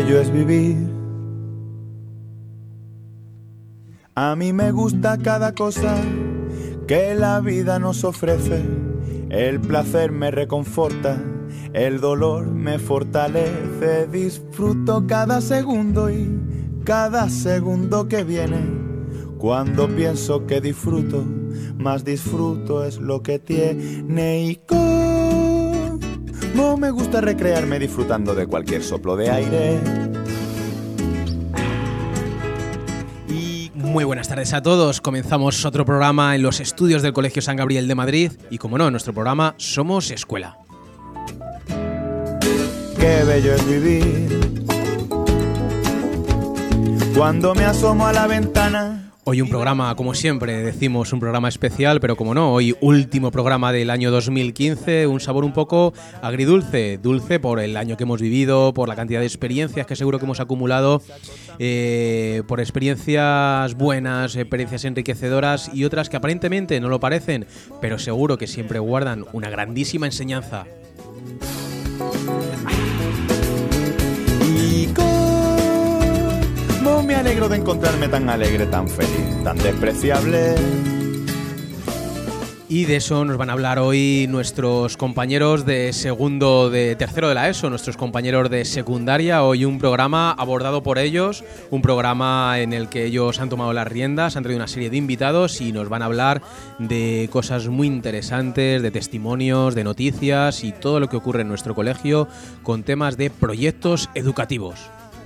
bello es vivir. A mí me gusta cada cosa que la vida nos ofrece. El placer me reconforta, el dolor me fortalece. Disfruto cada segundo y cada segundo que viene. Cuando pienso que disfruto, más disfruto es lo que tiene. Y como me gusta recrearme disfrutando de cualquier soplo de aire. Muy buenas tardes a todos. Comenzamos otro programa en los estudios del Colegio San Gabriel de Madrid y, como no, en nuestro programa Somos Escuela. Qué bello es vivir. Cuando me asomo a la ventana. Hoy un programa, como siempre, decimos un programa especial, pero como no, hoy último programa del año 2015, un sabor un poco agridulce, dulce por el año que hemos vivido, por la cantidad de experiencias que seguro que hemos acumulado, por experiencias buenas, experiencias enriquecedoras y otras que aparentemente no lo parecen, pero seguro que siempre guardan una grandísima enseñanza. Me alegro de encontrarme tan alegre, tan feliz, tan despreciable. Y de eso nos van a hablar hoy nuestros compañeros de tercero de la ESO, nuestros compañeros de secundaria. Hoy un programa abordado por ellos, un programa en el que ellos han tomado las riendas, han traído una serie de invitados y nos van a hablar de cosas muy interesantes, de testimonios, de noticias y todo lo que ocurre en nuestro colegio con temas de proyectos educativos.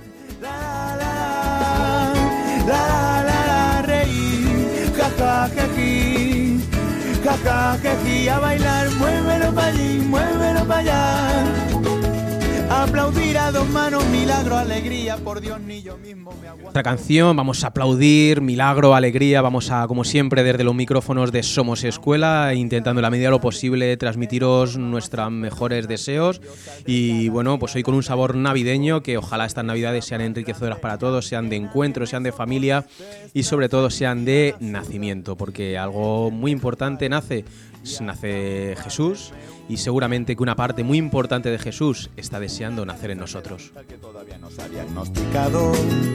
Reír, jajajají, jajajají, a bailar, muévelo para allí, muévelo para allá. Aplaudir a dos manos, milagro, alegría, por Dios ni yo mismo me aguanto. Otra canción, vamos a aplaudir, milagro, alegría, vamos a, como siempre, desde los micrófonos de Somos Escuela, intentando en la medida de lo posible transmitiros nuestros mejores deseos y bueno, pues hoy con un sabor navideño, que ojalá estas navidades sean enriquecedoras para todos, sean de encuentro, sean de familia y sobre todo sean de nacimiento, porque algo muy importante nace Jesús y seguramente que una parte muy importante de Jesús está deseando nacer en nosotros. Que todavía no se ha diagnosticado.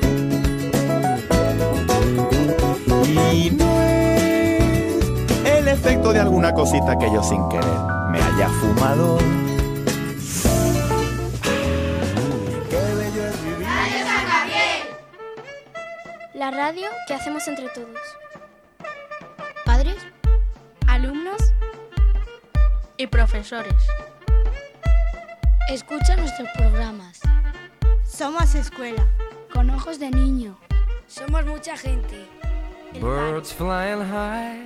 Y no es el efecto de alguna cosita que yo sin querer me haya fumado. Qué bello es vivir. ¡Radio San Gabriel! La radio que hacemos entre todos. Padres, alumnos Y profesores. escucha nuestros programas. Somos Escuela. Con ojos de niño. Somos mucha gente. Birds flying high.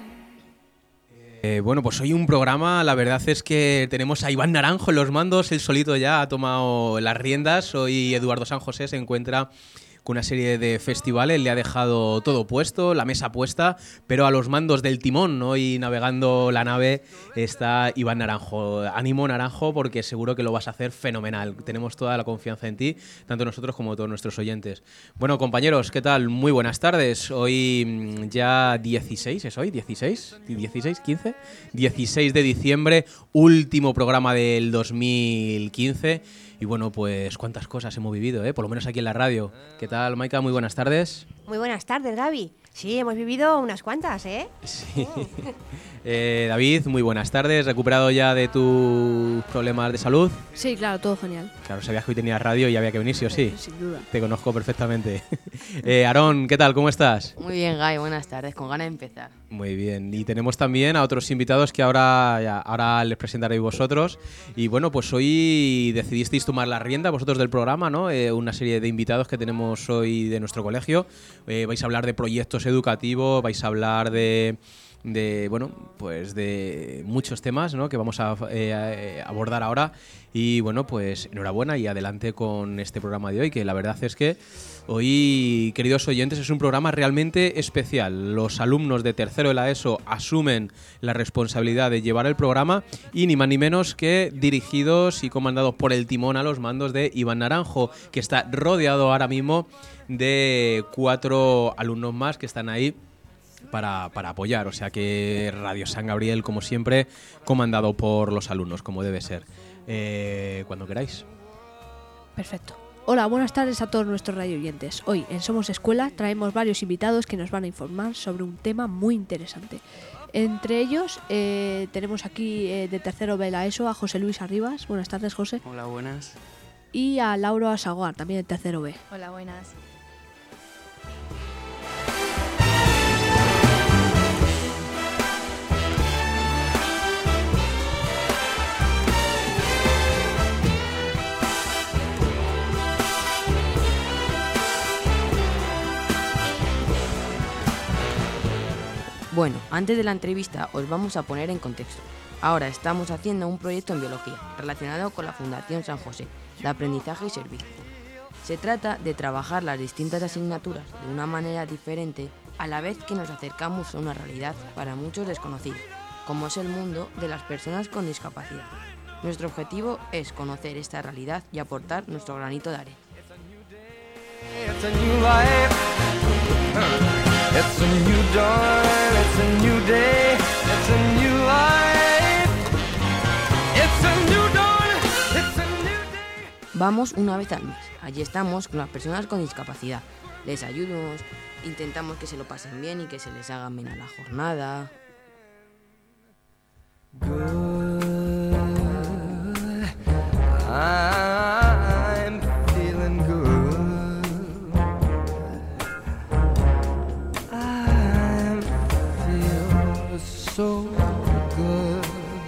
Bueno, pues hoy un programa, la verdad es que tenemos a Iván Naranjo en los mandos, él solito ya ha tomado las riendas. Hoy Eduardo San José se encuentra con una serie de festivales, le ha dejado todo puesto, la mesa puesta, pero a los mandos del timón, ¿no? Y navegando la nave está Iván Naranjo. Ánimo, Naranjo, porque seguro que lo vas a hacer fenomenal. Tenemos toda la confianza en ti, tanto nosotros como todos nuestros oyentes. Bueno, compañeros, ¿qué tal? Muy buenas tardes. Hoy ya 16, ¿es hoy? ¿16? ¿16? ¿15? 16 de diciembre, último programa del 2015. Y bueno, pues cuántas cosas hemos vivido, por lo menos aquí en la radio. ¿Qué tal, Maika? Muy buenas tardes. Muy buenas tardes, Gaby. Sí, hemos vivido unas cuantas, ¿eh? Sí. David, muy buenas tardes. ¿Recuperado ya de tus problemas de salud? Sí, claro, todo genial. Claro, sabías que hoy tenías radio y había que venir, ¿sí o sí? Sin duda. Te conozco perfectamente. Aarón, ¿qué tal? ¿Cómo estás? Muy bien, Guy, buenas tardes, con ganas de empezar. Muy bien, y tenemos también a otros invitados que ahora les presentaréis vosotros. Y bueno, pues hoy decidisteis tomar la rienda vosotros del programa, ¿no? Una serie de invitados que tenemos hoy de nuestro colegio. Vais a hablar de proyectos educativos, vais a hablar de bueno, pues de muchos temas, ¿no? Que vamos a abordar ahora. Y bueno, pues enhorabuena y adelante con este programa de hoy, que la verdad es que hoy, queridos oyentes, es un programa realmente especial. Los alumnos de tercero de la ESO asumen la responsabilidad de llevar el programa y ni más ni menos que dirigidos y comandados por el timón a los mandos de Iván Naranjo, que está rodeado ahora mismo de 4 alumnos más que están ahí para apoyar. O sea que Radio San Gabriel, como siempre, comandado por los alumnos, como debe ser. Cuando queráis. Perfecto. Hola, buenas tardes a todos nuestros radioyentes. Hoy en Somos Escuela traemos varios invitados que nos van a informar sobre un tema muy interesante. Entre ellos tenemos aquí de tercero B la ESO a José Luis Arribas. Buenas tardes, José. Hola, buenas. Y a Laura Asaguar, también de tercero B. Hola, buenas. Bueno, antes de la entrevista os vamos a poner en contexto. Ahora estamos haciendo un proyecto en biología relacionado con la Fundación San José, de aprendizaje y servicio. Se trata de trabajar las distintas asignaturas de una manera diferente a la vez que nos acercamos a una realidad para muchos desconocida, como es el mundo de las personas con discapacidad. Nuestro objetivo es conocer esta realidad y aportar nuestro granito de arena. It's a new life. It's a new dawn. It's a new day. It's a new life. It's a new dawn. It's a new day. Vamos una vez al mes. Allí estamos con las personas con discapacidad. Les ayudamos, intentamos que se lo pasen bien y que se les haga amena la jornada. Good. I'm feeling good. I feel so good.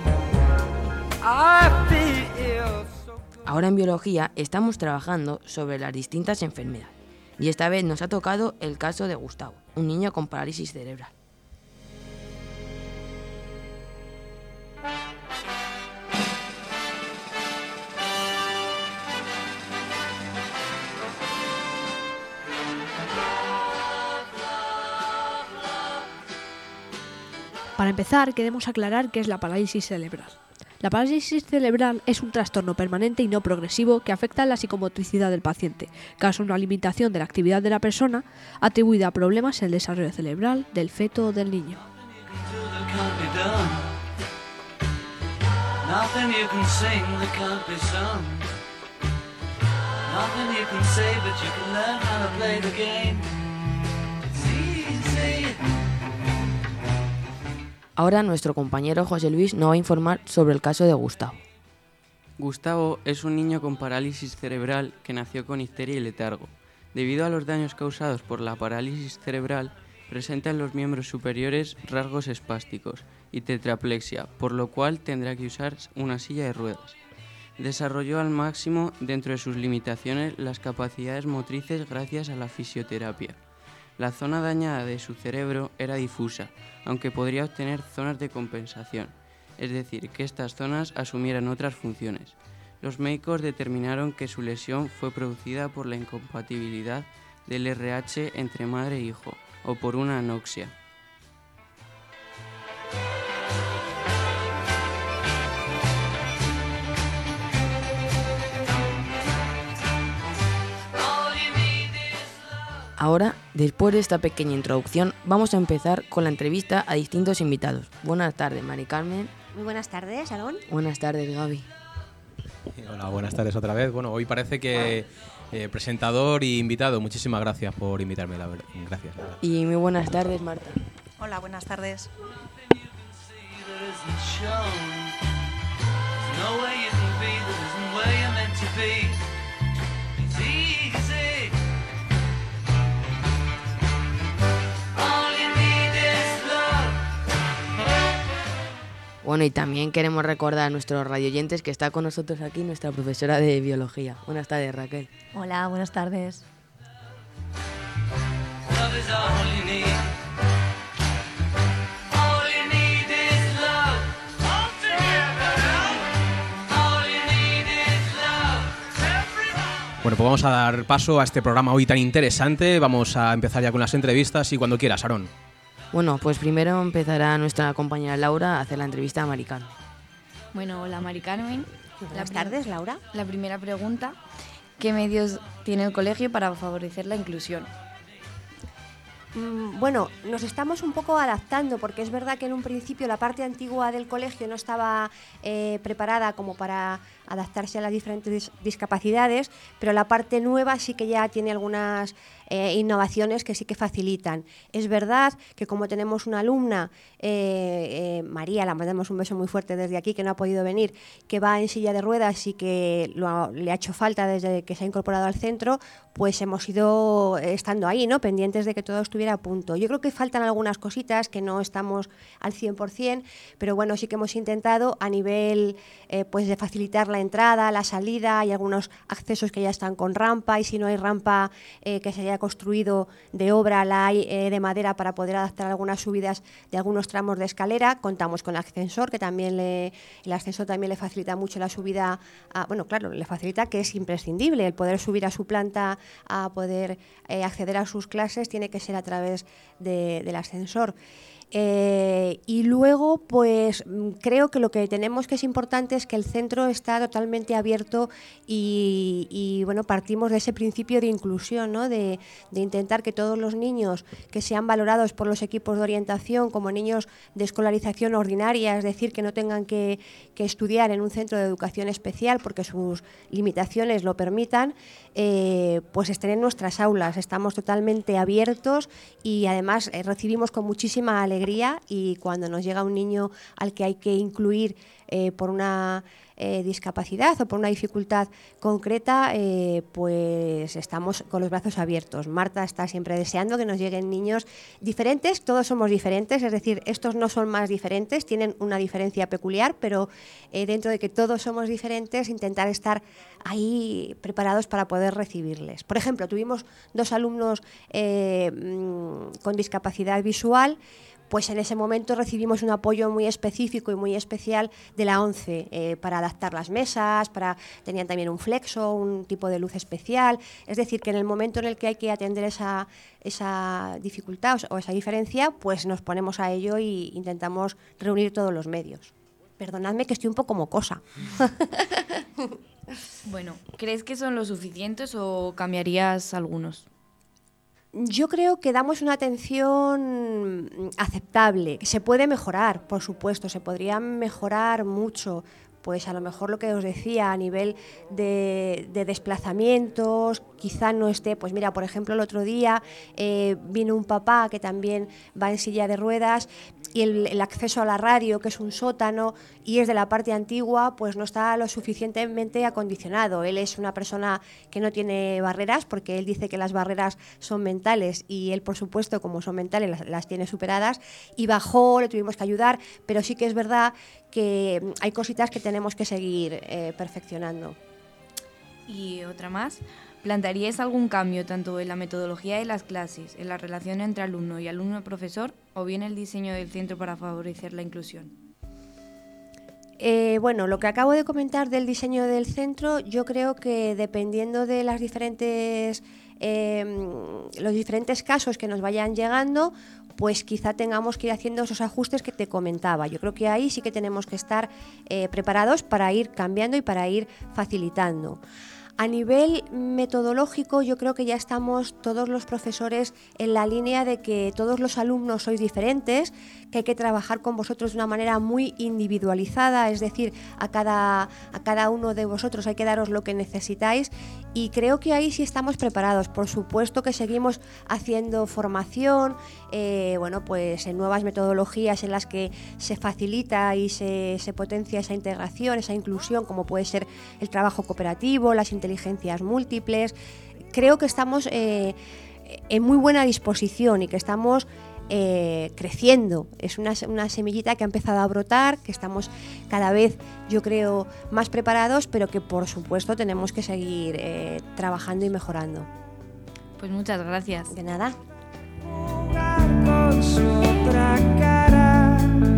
I feel so. Ahora en biología estamos trabajando sobre las distintas enfermedades. Y esta vez nos ha tocado el caso de Gustavo, un niño con parálisis cerebral. Para empezar, queremos aclarar qué es la parálisis cerebral. La parálisis cerebral es un trastorno permanente y no progresivo que afecta a la psicomotricidad del paciente, causa una limitación de la actividad de la persona atribuida a problemas en el desarrollo cerebral del feto o del niño. Ahora nuestro compañero José Luis nos va a informar sobre el caso de Gustavo. Gustavo es un niño con parálisis cerebral que nació con icteria y letargo. Debido a los daños causados por la parálisis cerebral, presenta en los miembros superiores rasgos espásticos y tetraplexia, por lo cual tendrá que usar una silla de ruedas. Desarrolló al máximo, dentro de sus limitaciones, las capacidades motrices gracias a la fisioterapia. La zona dañada de su cerebro era difusa, aunque podría obtener zonas de compensación, es decir, que estas zonas asumieran otras funciones. Los médicos determinaron que su lesión fue producida por la incompatibilidad del RH entre madre e hijo, o por una anoxia. Ahora, después de esta pequeña introducción, vamos a empezar con la entrevista a distintos invitados. Buenas tardes, Mari Carmen. Muy buenas tardes, Alón. Buenas tardes, Gaby. Hola, buenas tardes otra vez. Bueno, hoy parece que presentador y invitado. Muchísimas gracias por invitarme, la verdad. Gracias. La verdad. Y muy buenas tardes, Marta. Hola, buenas tardes. Bueno, y también queremos recordar a nuestros radioyentes que está con nosotros aquí nuestra profesora de biología. Buenas tardes, Raquel. Hola, buenas tardes. Bueno, pues vamos a dar paso a este programa hoy tan interesante. Vamos a empezar ya con las entrevistas y cuando quieras, Aarón. Bueno, pues primero empezará nuestra compañera Laura a hacer la entrevista a Mari Carmen. Bueno, hola Mari Carmen. Buenas tardes, Laura. La primera pregunta, ¿qué medios tiene el colegio para favorecer la inclusión? Bueno, nos estamos un poco adaptando, porque es verdad que en un principio la parte antigua del colegio no estaba preparada como para adaptarse a las diferentes discapacidades, pero la parte nueva sí que ya tiene algunas innovaciones que sí que facilitan. Es verdad que como tenemos una alumna, María, la mandamos un beso muy fuerte desde aquí, que no ha podido venir, que va en silla de ruedas y que le ha hecho falta desde que se ha incorporado al centro, pues hemos ido estando ahí, ¿no?, pendientes de que todo estuviera a punto. Yo creo que faltan algunas cositas que no estamos al 100%, pero bueno, sí que hemos intentado a nivel pues de facilitar la entrada, la salida. Hay algunos accesos que ya están con rampa, y si no hay rampa que se haya construido de obra, la hay de madera para poder adaptar algunas subidas de algunos tramos de escalera. Contamos con el ascensor, que también el ascensor también le facilita mucho la subida, bueno, claro, le facilita, que es imprescindible el poder subir a su planta, a poder acceder a sus clases, tiene que ser a través del ascensor. Y luego, pues creo que lo que tenemos que es importante es que el centro está totalmente abierto y bueno, partimos de ese principio de inclusión, ¿no?, de intentar que todos los niños que sean valorados por los equipos de orientación como niños de escolarización ordinaria, es decir, que no tengan que estudiar en un centro de educación especial porque sus limitaciones lo permitan, pues estén en nuestras aulas. Estamos totalmente abiertos y además recibimos con muchísima alegría, y cuando nos llega un niño al que hay que incluir por una discapacidad o por una dificultad concreta, pues estamos con los brazos abiertos. Marta está siempre deseando que nos lleguen niños diferentes. Todos somos diferentes, es decir, estos no son más diferentes, tienen una diferencia peculiar, pero dentro de que todos somos diferentes, intentar estar ahí preparados para poder recibirles. Por ejemplo, tuvimos 2 alumnos con discapacidad visual. Pues en ese momento recibimos un apoyo muy específico y muy especial de la ONCE para adaptar las mesas, tenían también un flexo, un tipo de luz especial. Es decir, que en el momento en el que hay que atender esa dificultad o esa diferencia, pues nos ponemos a ello e intentamos reunir todos los medios. Perdonadme que estoy un poco mocosa. Bueno, ¿crees que son lo suficientes o cambiarías algunos? Yo creo que damos una atención aceptable. Se puede mejorar, por supuesto, se podría mejorar mucho. Pues a lo mejor lo que os decía a nivel de desplazamientos, quizá no esté, pues mira, por ejemplo, el otro día vino un papá que también va en silla de ruedas, y el acceso a la radio, que es un sótano y es de la parte antigua, pues no está lo suficientemente acondicionado. Él es una persona que no tiene barreras, porque él dice que las barreras son mentales, y él, por supuesto, como son mentales, las tiene superadas, y bajó, le tuvimos que ayudar, pero sí que es verdad que hay cositas que tenemos que seguir perfeccionando. Y otra más, ¿plantearíais algún cambio tanto en la metodología de las clases, en la relación entre alumno y alumno-profesor, o bien el diseño del centro para favorecer la inclusión? Bueno, lo que acabo de comentar del diseño del centro, yo creo que dependiendo de las los diferentes casos que nos vayan llegando, pues quizá tengamos que ir haciendo esos ajustes que te comentaba. Yo creo que ahí sí que tenemos que estar preparados para ir cambiando y para ir facilitando. A nivel metodológico, yo creo que ya estamos todos los profesores en la línea de que todos los alumnos sois diferentes, que hay que trabajar con vosotros de una manera muy individualizada, es decir, a cada uno de vosotros hay que daros lo que necesitáis, y creo que ahí sí estamos preparados. Por supuesto que seguimos haciendo formación, bueno, pues en nuevas metodologías en las que se facilita y se potencia esa integración, esa inclusión, como puede ser el trabajo cooperativo, las inteligencias múltiples. Creo que estamos en muy buena disposición y que estamos creciendo. Es una semillita que ha empezado a brotar, que estamos cada vez, yo creo, más preparados, pero que por supuesto tenemos que seguir trabajando y mejorando. Pues muchas gracias. De nada. Con su otra cara,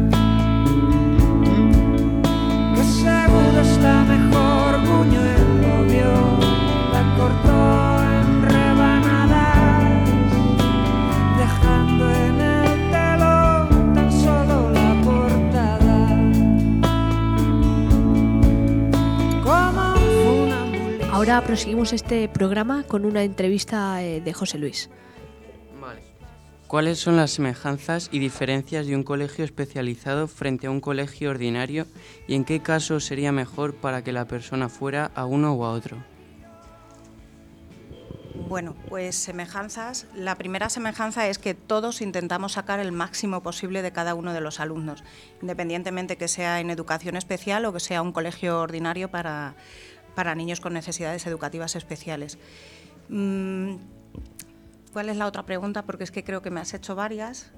que seguro está mejor. Buñuelo vio, la cortó en rebanadas, dejando en el telón tan solo la portada. Como un funambulista. Ahora proseguimos este programa con una entrevista de José Luis. Vale. ¿Cuáles son las semejanzas y diferencias de un colegio especializado frente a un colegio ordinario y en qué caso sería mejor para que la persona fuera a uno o a otro? Bueno, pues semejanzas. La primera semejanza es que todos intentamos sacar el máximo posible de cada uno de los alumnos, independientemente que sea en educación especial o que sea un colegio ordinario para niños con necesidades educativas especiales. ¿Cuál es la otra pregunta? Porque es que creo que me has hecho varias.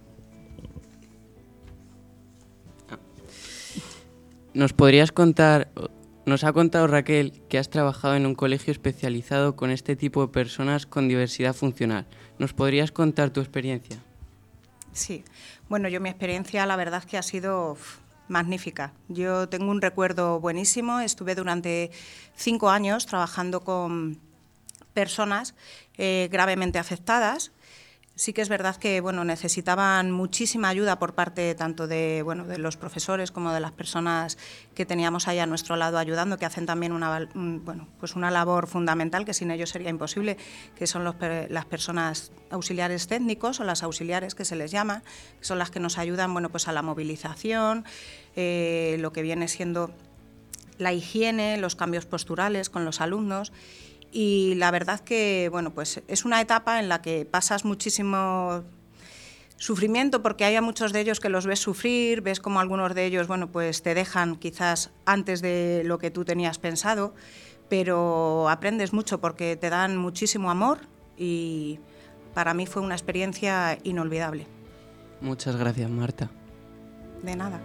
Nos ha contado Raquel que has trabajado en un colegio especializado con este tipo de personas con diversidad funcional. ¿Nos podrías contar tu experiencia? Sí, bueno, mi experiencia la verdad es que ha sido magnífica. Yo tengo un recuerdo buenísimo. Estuve durante 5 años trabajando con personas gravemente afectadas. Sí que es verdad que necesitaban muchísima ayuda por parte tanto de los profesores como de las personas que teníamos ahí a nuestro lado ayudando, que hacen también una labor fundamental que sin ellos sería imposible, que son las personas auxiliares técnicos o las auxiliares que se les llama, que son las que nos ayudan a la movilización, lo que viene siendo la higiene, los cambios posturales con los alumnos. Y la verdad que es una etapa en la que pasas muchísimo sufrimiento, porque hay a muchos de ellos que los ves sufrir, ves como algunos de ellos te dejan quizás antes de lo que tú tenías pensado, pero aprendes mucho porque te dan muchísimo amor y para mí fue una experiencia inolvidable. Muchas gracias, Marta. De nada.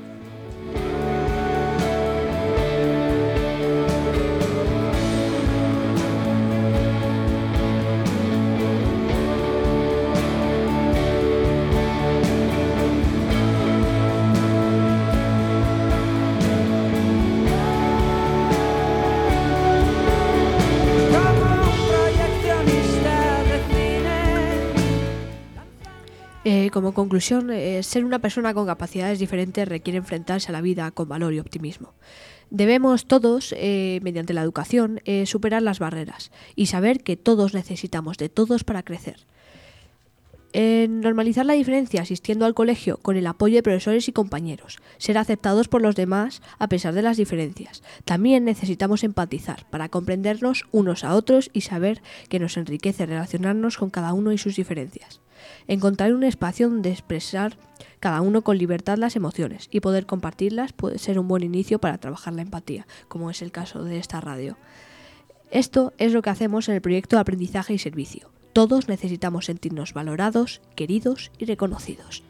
Como conclusión, ser una persona con capacidades diferentes requiere enfrentarse a la vida con valor y optimismo. Debemos todos, mediante la educación, superar las barreras y saber que todos necesitamos de todos para crecer. Normalizar la diferencia asistiendo al colegio con el apoyo de profesores y compañeros. Ser aceptados por los demás a pesar de las diferencias. También necesitamos empatizar para comprendernos unos a otros y saber que nos enriquece relacionarnos con cada uno y sus diferencias. Encontrar un espacio donde expresar cada uno con libertad las emociones y poder compartirlas puede ser un buen inicio para trabajar la empatía, como es el caso de esta radio. Esto es lo que hacemos en el proyecto de aprendizaje y servicio. Todos necesitamos sentirnos valorados, queridos y reconocidos.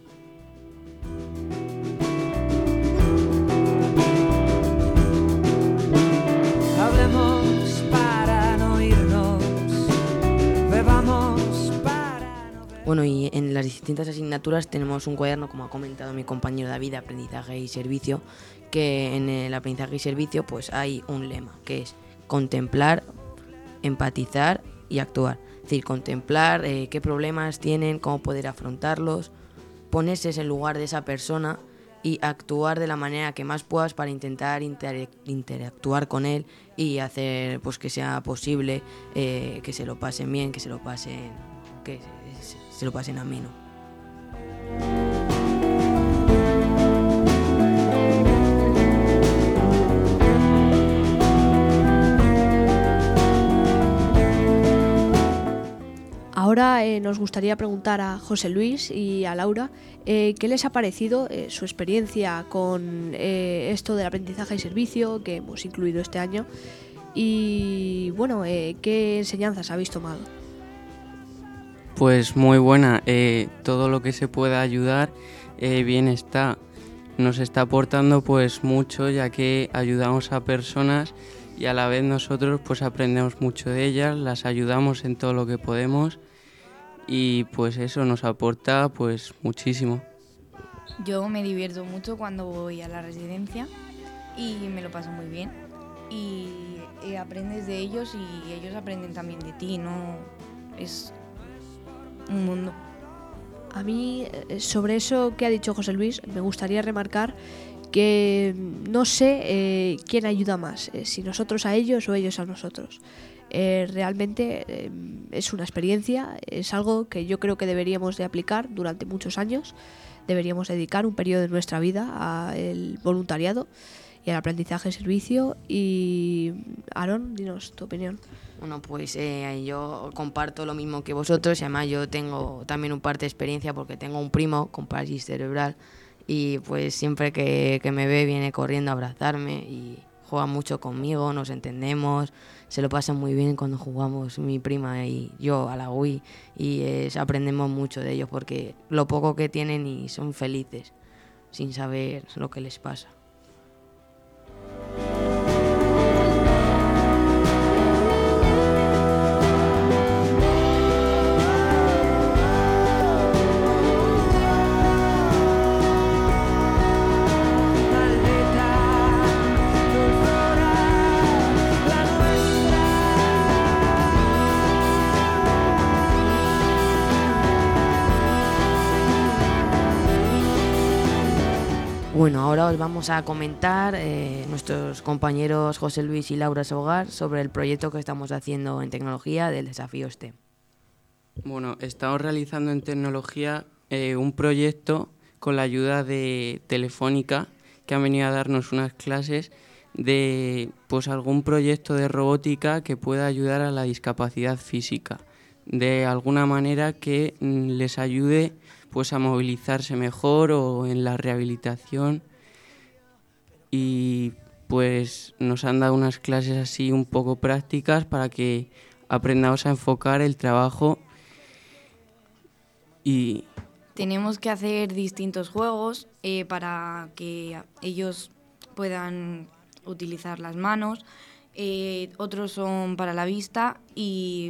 Hablemos para no irnos, bebamos para no beber. Bueno, y en las distintas asignaturas tenemos un cuaderno, como ha comentado mi compañero David, de aprendizaje y servicio, que en el aprendizaje y servicio pues hay un lema, que es contemplar, empatizar y actuar. Es decir, contemplar qué problemas tienen, cómo poder afrontarlos, ponerse en el lugar de esa persona y actuar de la manera que más puedas para intentar interactuar con él y hacer pues que sea posible que se lo pasen bien, que se lo pasen ameno. Ahora nos gustaría preguntar a José Luis y a Laura qué les ha parecido su experiencia con esto del aprendizaje y servicio que hemos incluido este año y qué enseñanzas habéis tomado. Pues muy buena, todo lo que se pueda ayudar bien está. Nos está aportando pues mucho, ya que ayudamos a personas y a la vez nosotros pues aprendemos mucho de ellas, las ayudamos en todo lo que podemos y pues eso nos aporta pues muchísimo. Yo me divierto mucho cuando voy a la residencia y me lo paso muy bien y aprendes de ellos y ellos aprenden también de ti, ¿no? Es un mundo. A mí, sobre eso que ha dicho José Luis, me gustaría remarcar que no sé quién ayuda más, si nosotros a ellos o ellos a nosotros. Realmente es una experiencia, es algo que yo creo que deberíamos de aplicar durante muchos años. Deberíamos dedicar un periodo de nuestra vida al voluntariado y al aprendizaje de servicio. Y Aaron, dinos tu opinión. Bueno, pues yo comparto lo mismo que vosotros y además yo tengo también un parte de experiencia porque tengo un primo con parálisis cerebral y pues siempre que me ve viene corriendo a abrazarme y juega mucho conmigo, nos entendemos, se lo pasa muy bien cuando jugamos mi prima y yo a la Wii y aprendemos mucho de ellos porque lo poco que tienen y son felices sin saber lo que les pasa. Bueno, ahora os vamos a comentar nuestros compañeros José Luis y Laura Sogar sobre el proyecto que estamos haciendo en tecnología del desafío STEM. Bueno, estamos realizando en tecnología un proyecto con la ayuda de Telefónica, que han venido a darnos unas clases de pues algún proyecto de robótica que pueda ayudar a la discapacidad física, de alguna manera que les ayude pues a movilizarse mejor o en la rehabilitación, y pues nos han dado unas clases así un poco prácticas para que aprendamos a enfocar el trabajo. Y tenemos que hacer distintos juegos para que ellos puedan utilizar las manos, otros son para la vista y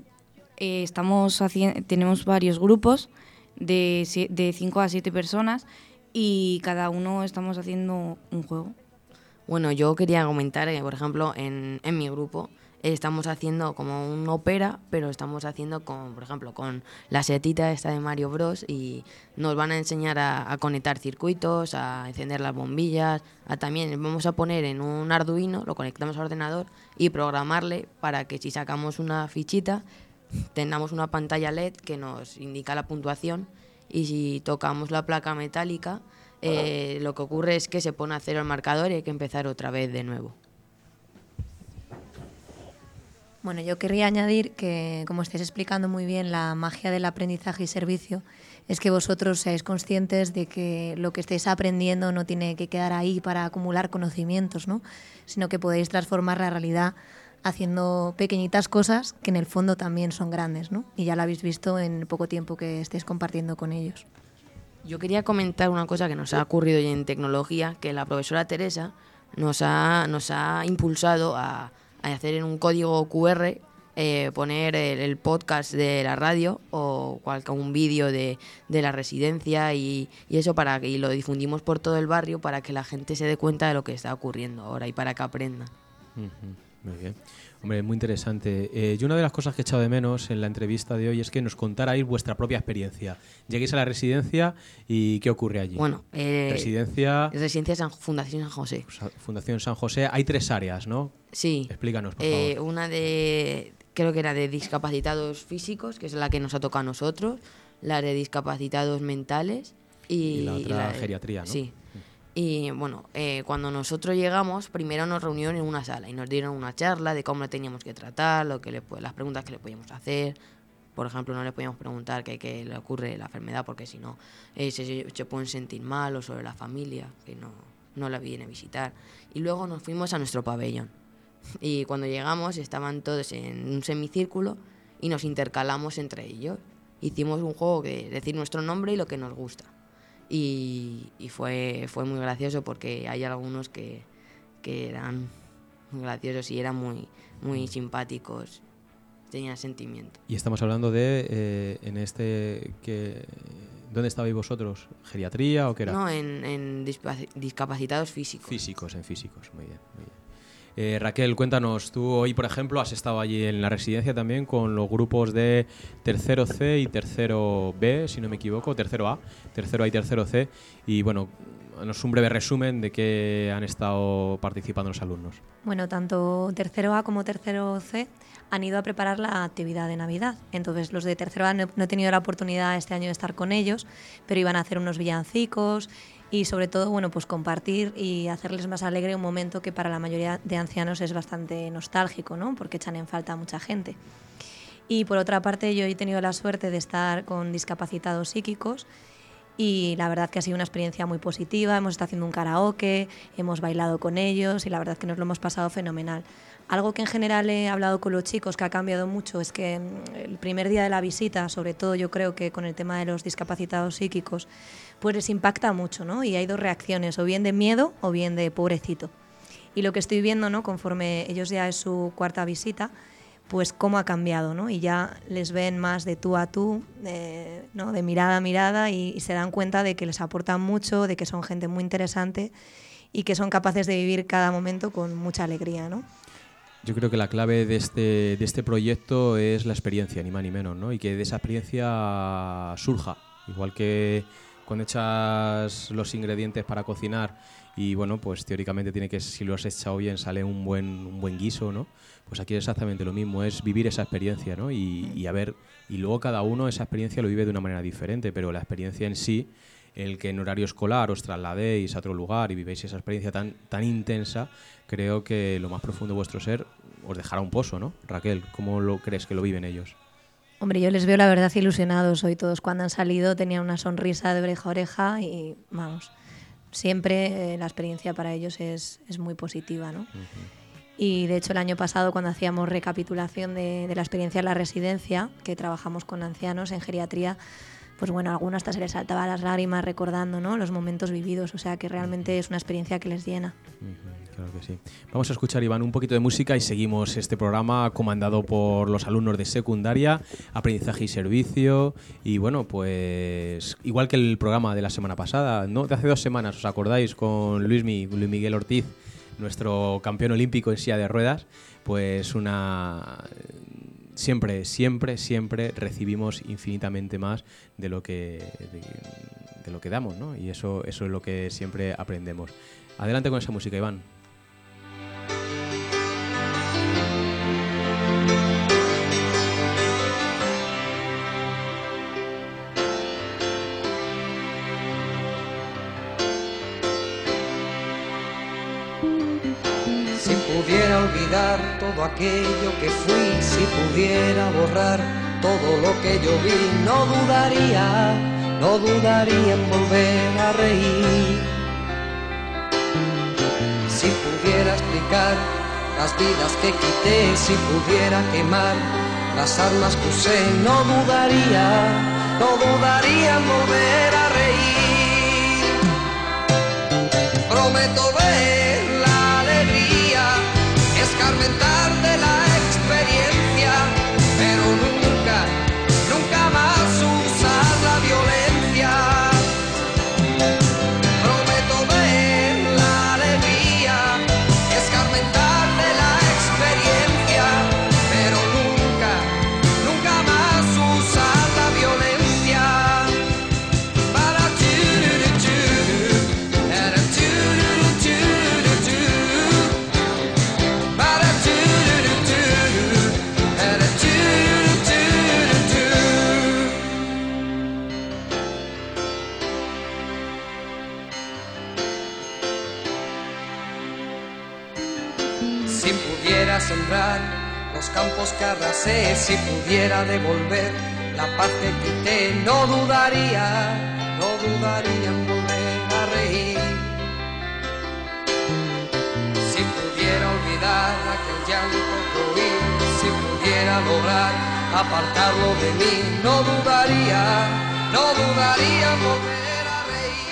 tenemos varios grupos de 5 a 7 personas y cada uno estamos haciendo un juego. Bueno, yo quería comentar que, por ejemplo, en mi grupo estamos haciendo como un ópera, pero estamos haciendo por ejemplo, con la setita esta de Mario Bros. Y nos van a enseñar a conectar circuitos, a encender las bombillas, también vamos a poner en un Arduino, lo conectamos al ordenador y programarle para que si sacamos una fichita tengamos una pantalla LED que nos indica la puntuación y si tocamos la placa metálica lo que ocurre es que se pone a cero el marcador y hay que empezar otra vez de nuevo. Bueno, yo querría añadir que, como estáis explicando muy bien, la magia del aprendizaje y servicio es que vosotros seáis conscientes de que lo que estáis aprendiendo no tiene que quedar ahí para acumular conocimientos, ¿no? Sino que podéis transformar la realidad haciendo pequeñitas cosas que en el fondo también son grandes, ¿no? Y ya lo habéis visto en el poco tiempo que estáis compartiendo con ellos. Yo quería comentar una cosa que nos ha ocurrido hoy en tecnología, que la profesora Teresa nos ha impulsado a hacer en un código QR, poner el podcast de la radio o un vídeo de la residencia y eso y lo difundimos por todo el barrio para que la gente se dé cuenta de lo que está ocurriendo ahora y para que aprenda. Muy bien. Hombre, muy interesante. Yo una de las cosas que he echado de menos en la entrevista de hoy es que nos contarais vuestra propia experiencia. Lleguéis a la residencia y ¿qué ocurre allí? Bueno, Residencia Fundación San José. Fundación San José. Hay 3 áreas, ¿no? Sí. Explícanos, por favor. Una creo que era de discapacitados físicos, que es la que nos ha tocado a nosotros, la de discapacitados mentales y la otra geriatría, ¿no? Sí. Y bueno, cuando nosotros llegamos, primero nos reunieron en una sala y nos dieron una charla de cómo le teníamos que tratar, las preguntas que le podíamos hacer. Por ejemplo, no le podíamos preguntar qué le ocurre la enfermedad, porque si no se pueden sentir mal, o sobre la familia, que no la viene a visitar. Y luego nos fuimos a nuestro pabellón. Y cuando llegamos estaban todos en un semicírculo y nos intercalamos entre ellos. Hicimos un juego de decir nuestro nombre y lo que nos gusta. Y fue muy gracioso porque hay algunos que eran muy graciosos y eran muy simpáticos, tenían sentimiento. Y estamos hablando de ¿dónde estabais vosotros? ¿Geriatría o qué era? No, en discapacitados físicos. En físicos, muy bien. Raquel, cuéntanos, tú hoy, por ejemplo, has estado allí en la residencia también con los grupos de tercero C y tercero B, si no me equivoco, tercero A y tercero C. Y bueno, danos un breve resumen de qué han estado participando los alumnos. Bueno, tanto tercero A como tercero C han ido a preparar la actividad de Navidad. Entonces, los de tercero A no he tenido la oportunidad este año de estar con ellos, pero iban a hacer unos villancicos y sobre todo, bueno, pues compartir y hacerles más alegre un momento que para la mayoría de ancianos es bastante nostálgico, ¿no? Porque echan en falta a mucha gente. Y por otra parte, yo he tenido la suerte de estar con discapacitados psíquicos y la verdad que ha sido una experiencia muy positiva. Hemos estado haciendo un karaoke, hemos bailado con ellos y la verdad que nos lo hemos pasado fenomenal. Algo que en general he hablado con los chicos que ha cambiado mucho es que el primer día de la visita, sobre todo yo creo que con el tema de los discapacitados psíquicos, pues les impacta mucho, ¿no? Y hay dos reacciones, o bien de miedo o bien de pobrecito. Y lo que estoy viendo, ¿no? Conforme ellos ya es su cuarta visita, pues cómo ha cambiado, ¿no? Y ya les ven más de tú a tú, ¿no? De mirada a mirada y se dan cuenta de que les aportan mucho, de que son gente muy interesante y que son capaces de vivir cada momento con mucha alegría, ¿no? Yo creo que la clave de este proyecto es la experiencia, ni más ni menos, ¿no? Y que de esa experiencia surja, igual que cuando echas los ingredientes para cocinar y bueno, pues teóricamente tiene que, si lo has echado bien, sale un buen guiso, ¿no? Pues aquí es exactamente lo mismo, es vivir esa experiencia, ¿no? Y luego cada uno esa experiencia lo vive de una manera diferente, pero la experiencia en sí, el que en horario escolar os trasladéis a otro lugar y vivéis esa experiencia tan intensa, creo que lo más profundo de vuestro ser os dejará un pozo, ¿no? Raquel, ¿cómo lo crees que lo viven ellos? Hombre, yo les veo la verdad ilusionados hoy todos. Cuando han salido tenían una sonrisa de oreja a oreja y vamos, siempre la experiencia para ellos es muy positiva, ¿no? Y de hecho el año pasado cuando hacíamos recapitulación de la experiencia en la residencia, que trabajamos con ancianos en geriatría, pues bueno, a algunos hasta se les saltaba las lágrimas recordando, ¿no? Los momentos vividos, o sea que realmente es una experiencia que les llena. Claro que sí. Vamos a escuchar, Iván, un poquito de música y seguimos este programa comandado por los alumnos de secundaria, aprendizaje y servicio. Y bueno, pues igual que el programa de la semana pasada, ¿no? De hace 2 semanas, ¿os acordáis? Con Luis Miguel Ortiz, nuestro campeón olímpico en silla de ruedas, pues siempre recibimos infinitamente más de lo que damos, ¿no? Y eso es lo que siempre aprendemos. Adelante con esa música, Iván. Si pudiera olvidar todo aquello que fui, si pudiera borrar todo lo que yo vi, no dudaría en volver a reír. Si pudiera explicar las vidas que quité, si pudiera quemar las armas que usé, no dudaría en volver a reír. Prometo ver la alegría, escarmentar de la experiencia, pero nunca más usar la violencia. Prometo ver la alegría, escarmentar de la experiencia, pero nunca más usar la violencia. Para si pudiera sembrar los campos que arrasé, si pudiera devolver la paz que quité, no dudaría en volver a reír. Si pudiera olvidar aquel llanto que oí, si pudiera lograr apartarlo de mí, no dudaría en volver a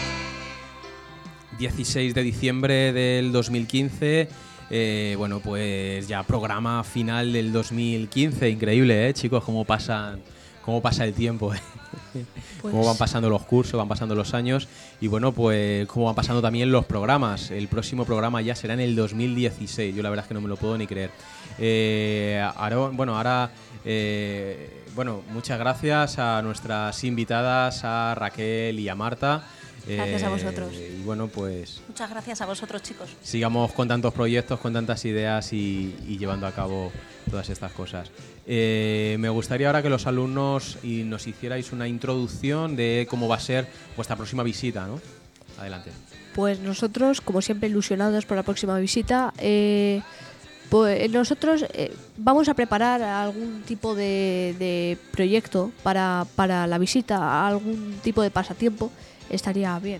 reír. 16 de diciembre del 2015. Bueno, pues ya programa final del 2015. Increíble, chicos, cómo pasa el tiempo, Pues... cómo van pasando los cursos, van pasando los años y bueno, pues cómo van pasando también los programas. El próximo programa ya será en el 2016. Yo la verdad es que no me lo puedo ni creer. Muchas gracias a nuestras invitadas, a Raquel y a Marta. Gracias a vosotros. Y bueno, pues Muchas gracias a vosotros, chicos. sigamos con tantos proyectos, con tantas ideas y llevando a cabo todas estas cosas. Me gustaría ahora que los alumnos nos hicierais una introducción de cómo va a ser vuestra próxima visita, ¿no? Adelante. Pues nosotros, como siempre, ilusionados por la próxima visita, pues nosotros vamos a preparar algún tipo de proyecto para la visita, algún tipo de pasatiempo. Estaría bien.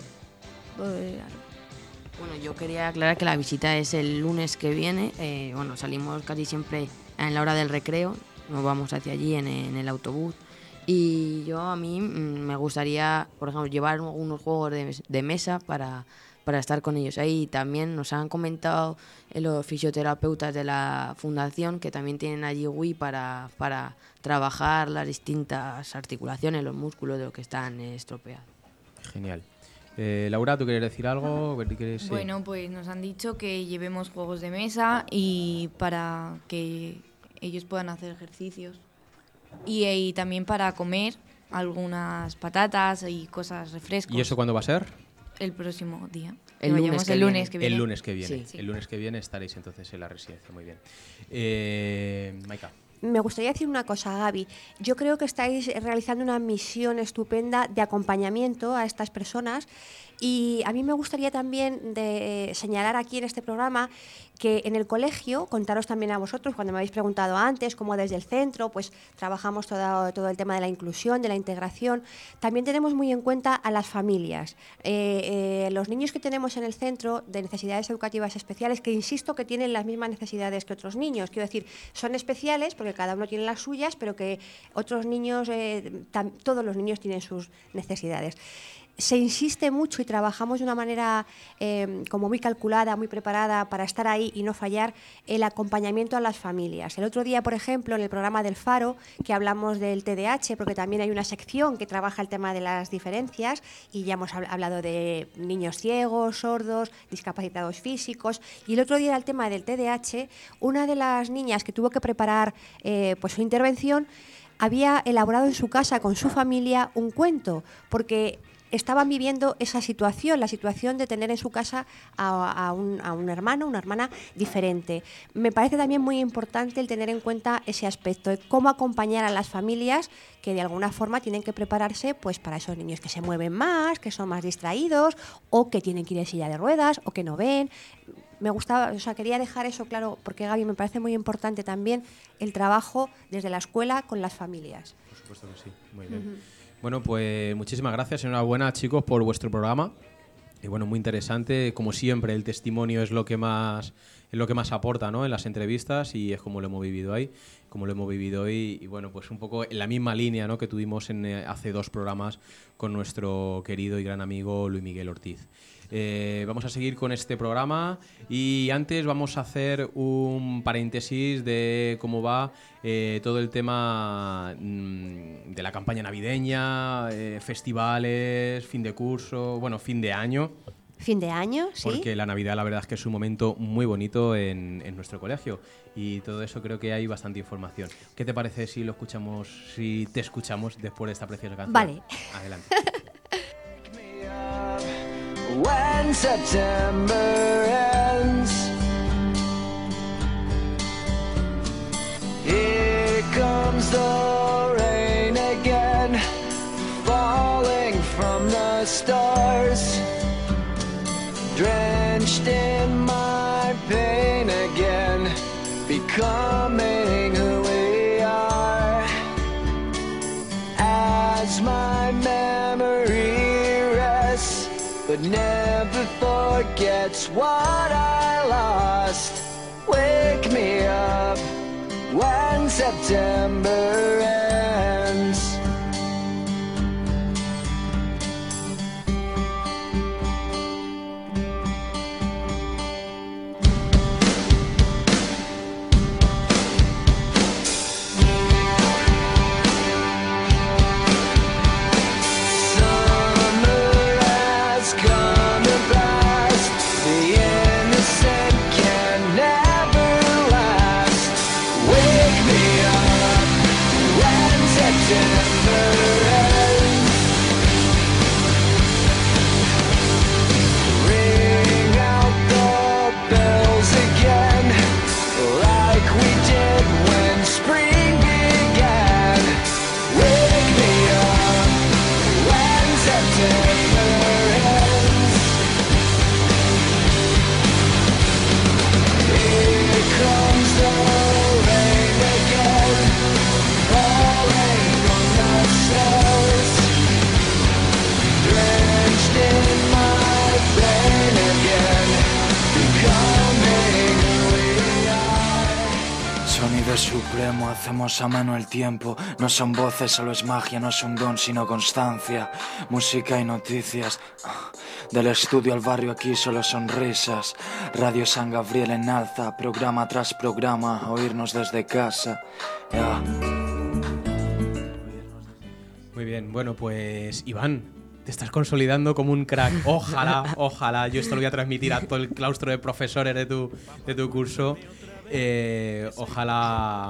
Bueno, yo quería aclarar que la visita es el lunes que viene. Bueno, salimos casi siempre en la hora del recreo, nos vamos hacia allí en el autobús. Y a mí me gustaría, por ejemplo, llevar unos juegos de mesa para estar con ellos ahí. También nos han comentado los fisioterapeutas de la fundación que también tienen allí Wii para trabajar las distintas articulaciones, los músculos de los que están estropeados. Genial. Laura, ¿tú quieres decir algo? Sí. Bueno, pues nos han dicho que llevemos juegos de mesa y para que ellos puedan hacer ejercicios y también para comer algunas patatas y cosas refrescos. ¿Y eso cuándo va a ser? El próximo día. El lunes que viene. El lunes que viene. Sí. El lunes que viene estaréis entonces en la residencia. Muy bien. Maika. Me gustaría decir una cosa, Gaby. Yo creo que estáis realizando una misión estupenda de acompañamiento a estas personas y a mí me gustaría también señalar aquí en este programa que en el colegio, contaros también a vosotros, cuando me habéis preguntado antes, cómo desde el centro pues trabajamos todo el tema de la inclusión, de la integración, también tenemos muy en cuenta a las familias. Los niños que tenemos en el centro de necesidades educativas especiales, que insisto que tienen las mismas necesidades que otros niños, quiero decir, son especiales porque cada uno tiene las suyas, pero que otros niños, todos los niños tienen sus necesidades. Se insiste mucho y trabajamos de una manera como muy calculada, muy preparada para estar ahí y no fallar, el acompañamiento a las familias. El otro día, por ejemplo, en el programa del Faro, que hablamos del TDAH, porque también hay una sección que trabaja el tema de las diferencias y ya hemos hablado de niños ciegos, sordos, discapacitados físicos. Y el otro día era el tema del TDAH. Una de las niñas que tuvo que preparar pues su intervención había elaborado en su casa con su familia un cuento, porque estaban viviendo esa situación, la situación de tener en su casa a un hermano, una hermana diferente. Me parece también muy importante el tener en cuenta ese aspecto de cómo acompañar a las familias que de alguna forma tienen que prepararse pues para esos niños que se mueven más, que son más distraídos o que tienen que ir en silla de ruedas o que no ven. Me gustaba, quería dejar eso claro porque, Gaby, me parece muy importante también el trabajo desde la escuela con las familias. Por supuesto que sí, muy bien. Bueno, pues muchísimas gracias, enhorabuena, chicos, por vuestro programa. Y bueno, muy interesante, como siempre, el testimonio es lo que más aporta, ¿no?, en las entrevistas, y es como lo hemos vivido ahí, como lo hemos vivido hoy, y bueno, pues un poco en la misma línea, ¿no?, que tuvimos hace 2 programas con nuestro querido y gran amigo Luis Miguel Ortiz. Vamos a seguir con este programa y antes vamos a hacer un paréntesis de cómo va todo el tema de la campaña navideña, festivales, fin de curso, bueno, fin de año. Fin de año, sí. Porque la Navidad, la verdad es que es un momento muy bonito en nuestro colegio y todo eso creo que hay bastante información. ¿Qué te parece si te escuchamos después de esta preciosa canción? Vale. Adelante. When September ends, here comes the rain again, falling from the stars, drenched in my pain again, becoming who we are, as my memory rests, but never forgets what I lost. Wake me up when September ends. When cómo hacemos a mano el tiempo. No son voces, solo es magia, no es un don sino constancia. Música y noticias. Del estudio al barrio aquí solo sonrisas. Radio San Gabriel en alza, programa tras programa, oírnos desde casa. Yeah. Muy bien, bueno pues Iván, te estás consolidando como un crack. Ojalá, ojalá, yo esto lo voy a transmitir a todo el claustro de profesores de tu curso. Ojalá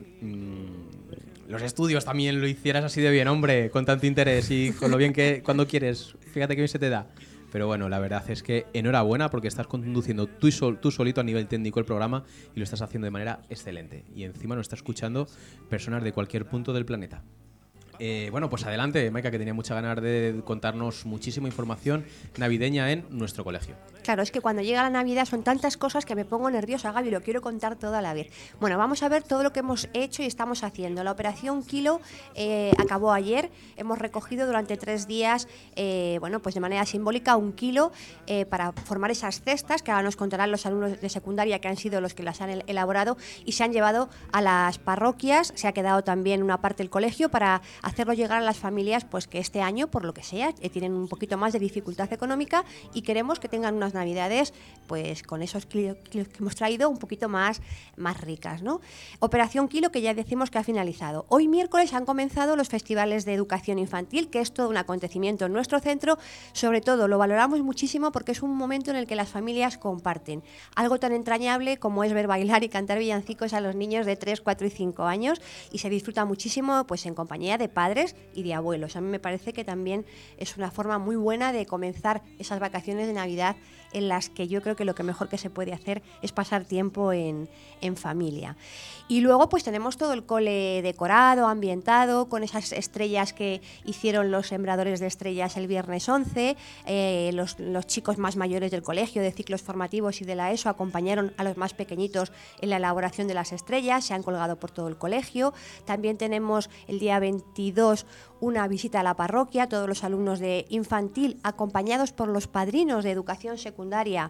los estudios también lo hicieras así de bien, hombre, con tanto interés y con lo bien que cuando quieres, fíjate que bien se te da. Pero bueno, la verdad es que enhorabuena porque estás conduciendo tú solito a nivel técnico el programa y lo estás haciendo de manera excelente. Y encima nos está escuchando personas de cualquier punto del planeta. Bueno, pues adelante, Maika, que tenía mucha ganas de contarnos muchísima información navideña en nuestro colegio. Claro, es que cuando llega la Navidad son tantas cosas que me pongo nerviosa, Gaby, lo quiero contar todo a la vez. Bueno, vamos a ver todo lo que hemos hecho y estamos haciendo. La operación Kilo acabó ayer. Hemos recogido durante 3 días, bueno, pues de manera simbólica 1 kilo para formar esas cestas que ahora nos contarán los alumnos de secundaria que han sido los que las han elaborado y se han llevado a las parroquias. Se ha quedado también una parte del colegio para hacerlo llegar a las familias pues que este año, por lo que sea, tienen un poquito más de dificultad económica y queremos que tengan unas Navidades pues con esos kilos que hemos traído un poquito más ricas, ¿no? Operación Kilo, que ya decimos que ha finalizado. Hoy miércoles han comenzado los festivales de educación infantil, que es todo un acontecimiento en nuestro centro. Sobre todo lo valoramos muchísimo porque es un momento en el que las familias comparten algo tan entrañable como es ver bailar y cantar villancicos a los niños de 3, 4 y 5 años y se disfruta muchísimo pues en compañía de padres y de abuelos. A mí me parece que también es una forma muy buena de comenzar esas vacaciones de Navidad en las que yo creo que lo que mejor que se puede hacer es pasar tiempo en familia. Y luego pues tenemos todo el cole decorado, ambientado, con esas estrellas que hicieron los sembradores de estrellas el viernes 11. Los chicos más mayores del colegio, de ciclos formativos y de la ESO, acompañaron a los más pequeñitos en la elaboración de las estrellas, se han colgado por todo el colegio. También tenemos el día 22 una visita a la parroquia, todos los alumnos de infantil, acompañados por los padrinos de educación secundaria,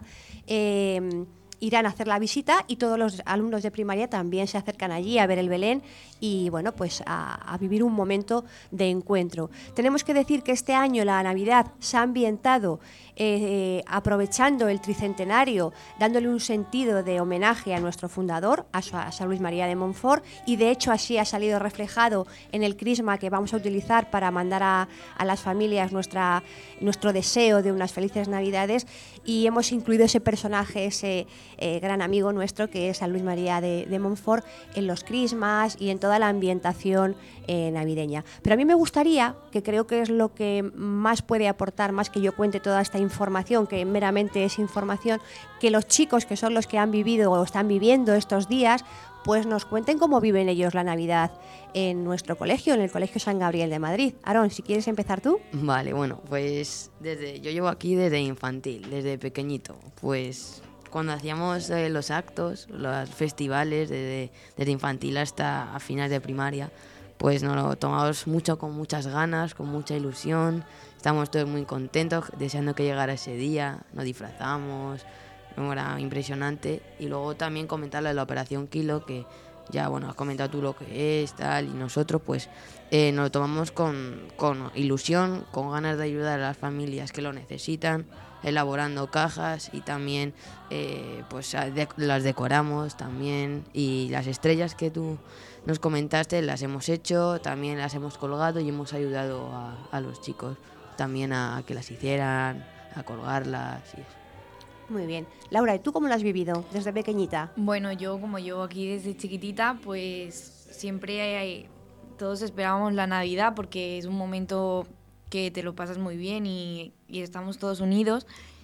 irán a hacer la visita y todos los alumnos de primaria también se acercan allí a ver el Belén y bueno, pues a vivir un momento de encuentro. Tenemos que decir que este año la Navidad se ha ambientado aprovechando el tricentenario, dándole un sentido de homenaje a nuestro fundador, a San Luis María de Montfort, y de hecho así ha salido reflejado en el crisma que vamos a utilizar para mandar a las familias nuestro deseo de unas felices Navidades, y hemos incluido ese personaje, ese gran amigo nuestro que es San Luis María de Montfort, en los crismas y en toda la ambientación navideña. Pero a mí me gustaría, que creo que es lo que más puede aportar, más que yo cuente toda esta información, que meramente es información, que los chicos que son los que han vivido o están viviendo estos días, pues nos cuenten cómo viven ellos la Navidad en nuestro colegio, en el Colegio San Gabriel de Madrid. Aarón, si quieres empezar tú. Vale, bueno, pues yo llevo aquí desde infantil, desde pequeñito, pues cuando hacíamos los actos, los festivales, desde infantil hasta a finales de primaria, pues nos lo tomamos mucho, con muchas ganas, con mucha ilusión. Estamos todos muy contentos, deseando que llegara ese día, nos disfrazamos, era impresionante. Y luego también comentarle la Operación Kilo, que ya, bueno, has comentado tú lo que es, tal, y nosotros pues nos lo tomamos con ilusión, con ganas de ayudar a las familias que lo necesitan, elaborando cajas y también pues las decoramos también, y las estrellas que tú nos comentaste las hemos hecho, también las hemos colgado y hemos ayudado a los chicos también a que las hicieran, a colgarlas y eso. Muy bien. Laura, ¿y tú cómo lo has vivido desde pequeñita? Bueno, yo como llevo aquí desde chiquitita, pues siempre todos esperábamos la Navidad porque es un momento que te lo pasas muy bien y estamos todos unidos.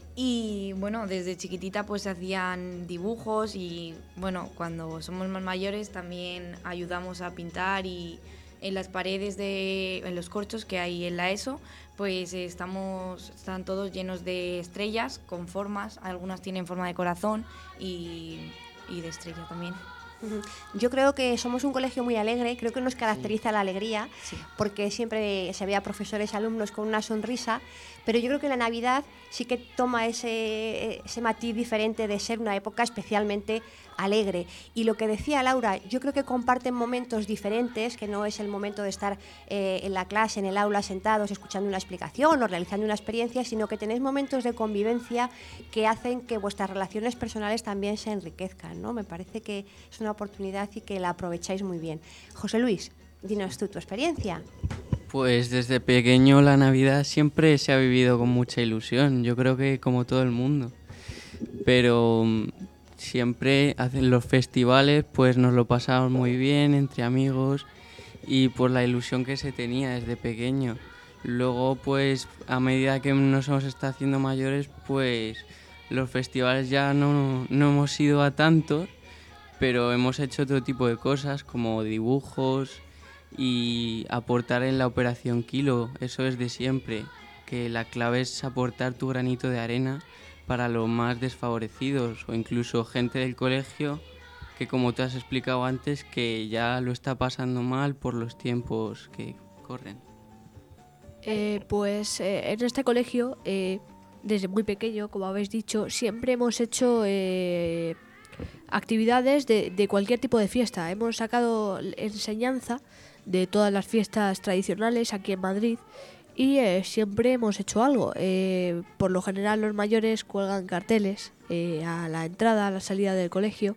Y bueno, desde chiquitita pues se hacían dibujos y bueno, cuando somos más mayores también ayudamos a pintar, y en las paredes en los corchos que hay en la ESO, pues están todos llenos de estrellas con formas, algunas tienen forma de corazón y de estrella también. Yo creo que somos un colegio muy alegre, creo que nos caracteriza la alegría, porque siempre se ve a profesores y alumnos con una sonrisa, pero yo creo que la Navidad sí que toma ese matiz diferente de ser una época especialmente alegre. Y lo que decía Laura, yo creo que comparten momentos diferentes, que no es el momento de estar en la clase, en el aula, sentados, escuchando una explicación o realizando una experiencia, sino que tenéis momentos de convivencia que hacen que vuestras relaciones personales también se enriquezcan, ¿no? Me parece que es una oportunidad y que la aprovecháis muy bien. José Luis, dinos tú tu experiencia. Pues desde pequeño la Navidad siempre se ha vivido con mucha ilusión, yo creo que como todo el mundo. Pero siempre hacen los festivales, pues nos lo pasamos muy bien entre amigos y por la ilusión que se tenía desde pequeño. Luego, pues a medida que nos hemos estado haciendo mayores, pues los festivales ya no hemos ido a tantos, pero hemos hecho otro tipo de cosas como dibujos y aportar en la Operación Kilo. Eso es de siempre, que la clave es aportar tu granito de arena para los más desfavorecidos o incluso gente del colegio que, como tú has explicado antes, que ya lo está pasando mal por los tiempos que corren. Pues en este colegio, desde muy pequeño, como habéis dicho, siempre hemos hecho actividades de cualquier tipo de fiesta. Hemos sacado enseñanza de todas las fiestas tradicionales aquí en Madrid y siempre hemos hecho algo. Por lo general los mayores cuelgan carteles a la entrada, a la salida del colegio.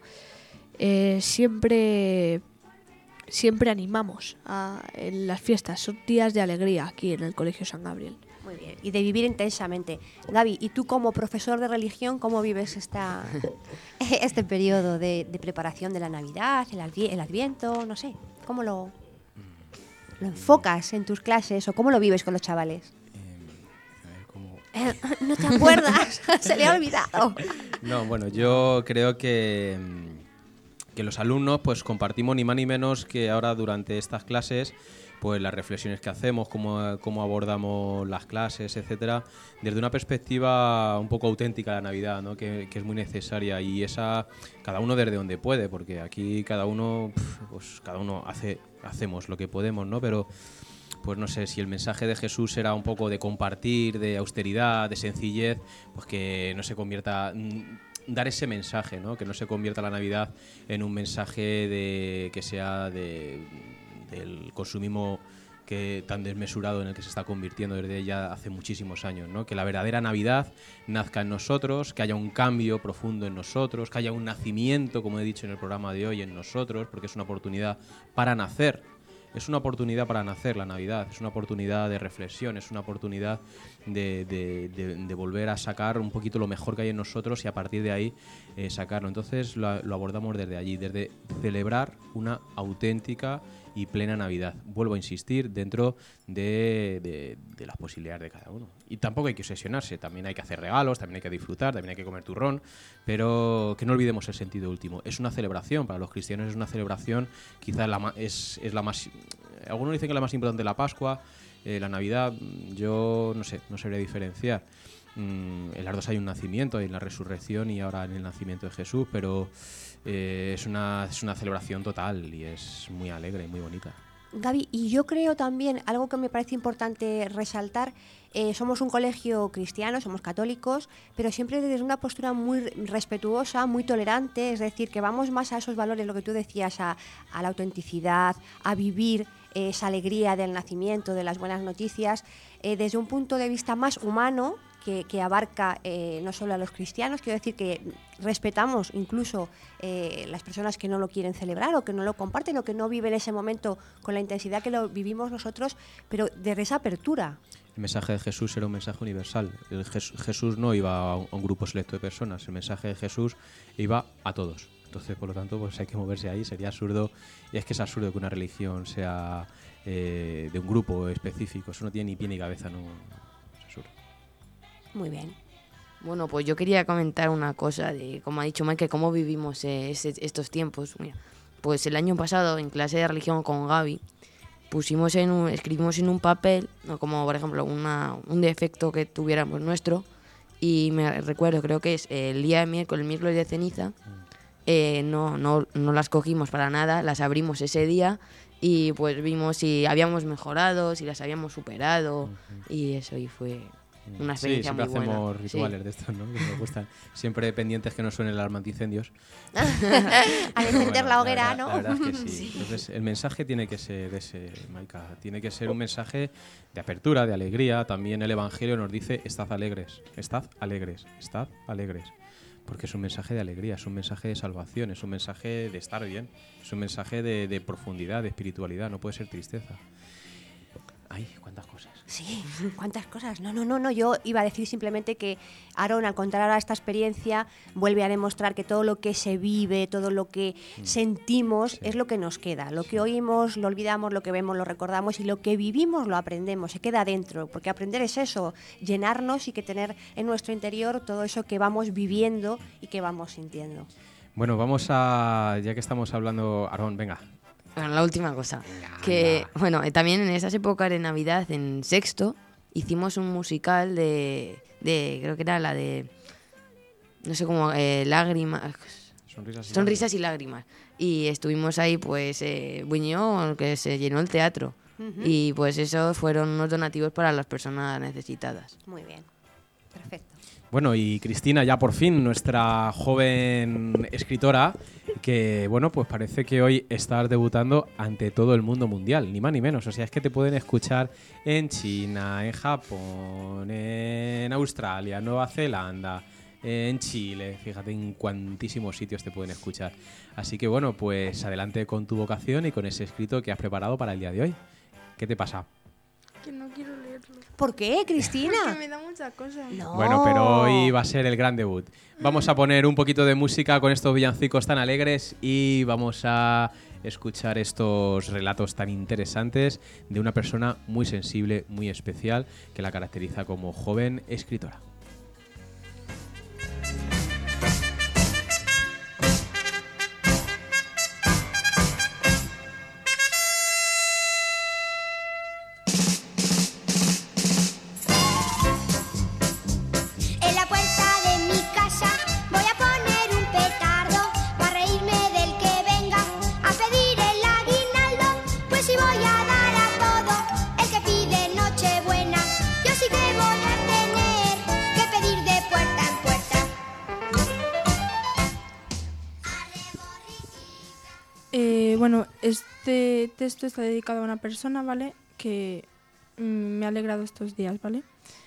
Siempre animamos en las fiestas. Son días de alegría aquí en el Colegio San Gabriel. Muy bien, y de vivir intensamente. Gaby, ¿y tú como profesor de religión cómo vives este periodo de preparación de la Navidad, el Adviento, no sé? ¿Cómo lo enfocas en tus clases o cómo lo vives con los chavales? ¿No te acuerdas? Se le ha olvidado. No, bueno, yo creo que los alumnos pues compartimos ni más ni menos que ahora durante estas clases pues las reflexiones que hacemos, cómo abordamos las clases, etcétera, desde una perspectiva un poco auténtica de la Navidad, ¿no? que es muy necesaria, y esa cada uno desde donde puede, porque aquí cada uno hacemos lo que podemos, ¿no? Pero pues no sé, si el mensaje de Jesús era un poco de compartir, de austeridad, de sencillez, pues que no se convierta, dar ese mensaje, ¿no? Que no se convierta la Navidad en un mensaje que sea del consumismo tan desmesurado en el que se está convirtiendo desde ya hace muchísimos años, ¿no? Que la verdadera Navidad nazca en nosotros, que haya un cambio profundo en nosotros, que haya un nacimiento, como he dicho en el programa de hoy, en nosotros, porque es una oportunidad para nacer. Es una oportunidad para nacer la Navidad, es una oportunidad de reflexión, es una oportunidad de volver a sacar un poquito lo mejor que hay en nosotros y a partir de ahí sacarlo. Entonces lo abordamos desde allí, desde celebrar una auténtica y plena Navidad. Vuelvo a insistir, dentro de las posibilidades de cada uno. Y tampoco hay que obsesionarse, también hay que hacer regalos, también hay que disfrutar, también hay que comer turrón, pero que no olvidemos el sentido último. Es una celebración, para los cristianos es una celebración, quizás es la más... Algunos dicen que la más importante es la Pascua, la Navidad, yo no sé, no sabría diferenciar. En las dos hay un nacimiento, hay la resurrección y ahora en el nacimiento de Jesús, pero es una celebración total y es muy alegre y muy bonita. Gaby, y yo creo también, algo que me parece importante resaltar, somos un colegio cristiano, somos católicos, pero siempre desde una postura muy respetuosa, muy tolerante, es decir, que vamos más a esos valores, lo que tú decías, a la autenticidad, a vivir esa alegría del nacimiento, de las buenas noticias, desde un punto de vista más humano, que abarca no solo a los cristianos. Quiero decir que respetamos incluso las personas que no lo quieren celebrar o que no lo comparten o que no viven ese momento con la intensidad que lo vivimos nosotros, pero desde esa apertura. El mensaje de Jesús era un mensaje universal. Jesús no iba a un grupo selecto de personas, el mensaje de Jesús iba a todos. Entonces, por lo tanto, pues hay que moverse ahí. Sería absurdo, y es que es absurdo que una religión sea de un grupo específico. Eso no tiene ni pie ni cabeza, no. Muy bien. Bueno, pues yo quería comentar una cosa de, como ha dicho Michael, cómo vivimos estos tiempos. Mira, pues el año pasado, en clase de religión con Gaby, escribimos en un papel, ¿no? Como por ejemplo un defecto que tuviéramos nuestro, y me recuerdo, creo que es el día de miércoles de ceniza, no las cogimos para nada, las abrimos ese día y pues vimos si habíamos mejorado, si las habíamos superado y eso, y fue una experiencia muy buena. Sí, siempre hacemos rituales de estos, ¿no? Que nos gustan. Siempre pendientes que no suene el alarma antiincendios. Al encender la hoguera, ¿no? La verdad es que sí. Entonces, el mensaje tiene que ser ese, Maika. Tiene que ser un mensaje de apertura, de alegría. También el Evangelio nos dice, estad alegres, estad alegres, estad alegres. Porque es un mensaje de alegría, es un mensaje de salvación, es un mensaje de estar bien, es un mensaje de profundidad, de espiritualidad, no puede ser tristeza. Ay, cuántas cosas. Sí, cuántas cosas. No. Yo iba a decir simplemente que Aarón, al contar ahora esta experiencia, vuelve a demostrar que todo lo que se vive, todo lo que sentimos, es lo que nos queda. Lo que oímos, lo olvidamos, lo que vemos, lo recordamos, y lo que vivimos, lo aprendemos, se queda dentro. Porque aprender es eso, llenarnos y que tener en nuestro interior todo eso que vamos viviendo y que vamos sintiendo. Bueno, vamos a, ya que estamos hablando, Aarón, venga. Bueno, la última cosa, que bueno, también en esas épocas de Navidad, en sexto, hicimos un musical de creo que era la de, no sé cómo, lágrimas, sonrisas y lágrimas. Y estuvimos ahí, pues, Buñol, que se llenó el teatro. Y pues eso fueron unos donativos para las personas necesitadas. Muy bien, perfecto. Bueno, y Cristina, ya por fin, nuestra joven escritora, que, bueno, pues parece que hoy estás debutando ante todo el mundo mundial, ni más ni menos. O sea, es que te pueden escuchar en China, en Japón, en Australia, Nueva Zelanda, en Chile. Fíjate en cuantísimos sitios te pueden escuchar. Así que, bueno, pues adelante con tu vocación y con ese escrito que has preparado para el día de hoy. ¿Qué te pasa? Que no quiero leerlo. ¿Por qué, Cristina? Porque me da mucha cosa. No. Bueno, pero hoy va a ser el gran debut. Vamos a poner un poquito de música con estos villancicos tan alegres y vamos a escuchar estos relatos tan interesantes de una persona muy sensible, muy especial, que la caracteriza como joven escritora. Bueno, este texto está dedicado a una persona, ¿vale? Que me ha alegrado estos días, ¿vale?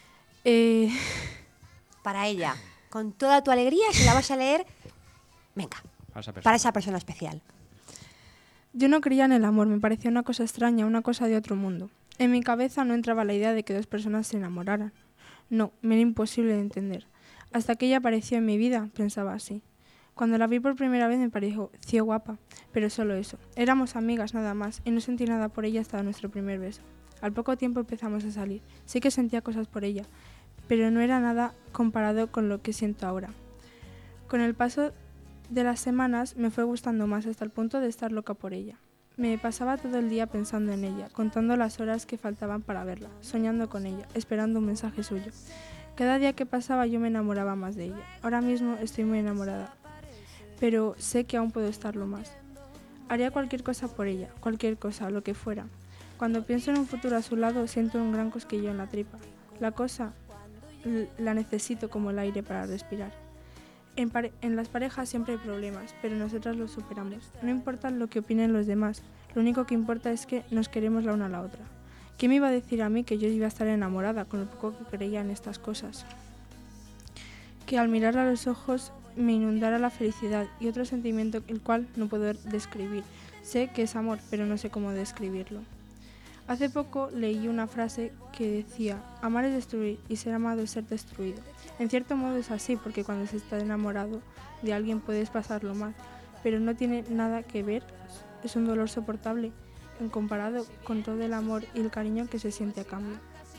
Para ella, con toda tu alegría, si la vas a leer, venga, para esa persona especial. Yo no creía en el amor, me parecía una cosa extraña, una cosa de otro mundo. En mi cabeza no entraba la idea de que dos personas se enamoraran. No, me era imposible de entender. Hasta que ella apareció en mi vida, pensaba así. Cuando la vi por primera vez me pareció guapa, pero solo eso. Éramos amigas nada más y no sentí nada por ella hasta nuestro primer beso. Al poco tiempo empezamos a salir. Sí que sentía cosas por ella, pero no era nada comparado con lo que siento ahora. Con el paso de las semanas me fue gustando más hasta el punto de estar loca por ella. Me pasaba todo el día pensando en ella, contando las horas que faltaban para verla, soñando con ella, esperando un mensaje suyo. Cada día que pasaba yo me enamoraba más de ella. Ahora mismo estoy muy enamorada, pero sé que aún puedo estarlo más. Haría cualquier cosa por ella, cualquier cosa, lo que fuera. Cuando pienso en un futuro a su lado, siento un gran cosquilleo en la tripa. La cosa la necesito como el aire para respirar. En las parejas siempre hay problemas, pero nosotras los superamos. No importa lo que opinen los demás, lo único que importa es que nos queremos la una a la otra. ¿Quién me iba a decir a mí que yo iba a estar enamorada con lo poco que creía en estas cosas? Que al mirarla a los ojos me inundara la felicidad y otro sentimiento el cual no puedo describir. Sé que es amor, pero no sé cómo describirlo. Hace poco leí una frase que decía: amar es destruir y ser amado es ser destruido. En cierto modo es así, porque cuando se está enamorado de alguien puedes pasarlo mal, pero no tiene nada que ver, es un dolor soportable en comparado con todo el amor y el cariño que se siente a cambio.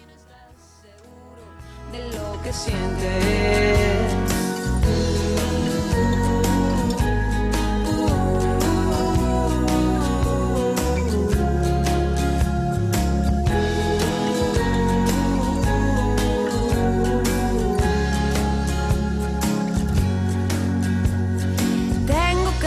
De lo que sientes. Tengo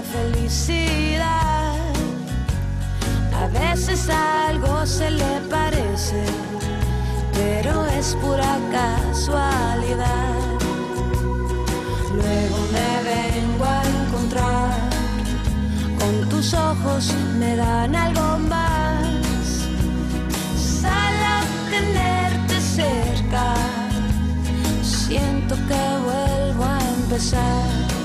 felicidad. A veces algo se le parece, pero es pura casualidad. Luego me vengo a encontrar con tus ojos, me dan algo más. Sal a tenerte cerca, siento que vuelvo a empezar.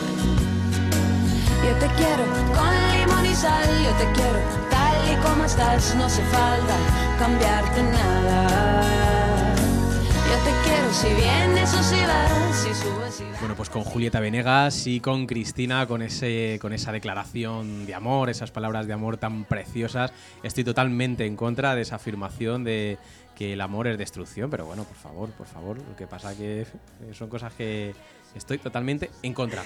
Yo te quiero con limón y sal, yo te quiero tal y como estás, no hace falta cambiarte nada. Yo te quiero si vienes o si vas, si subes y vas. Bueno, pues con Julieta Venegas y con Cristina, con esa declaración de amor, esas palabras de amor tan preciosas, estoy totalmente en contra de esa afirmación de que el amor es destrucción, pero bueno, por favor, lo que pasa que son cosas que estoy totalmente en contra.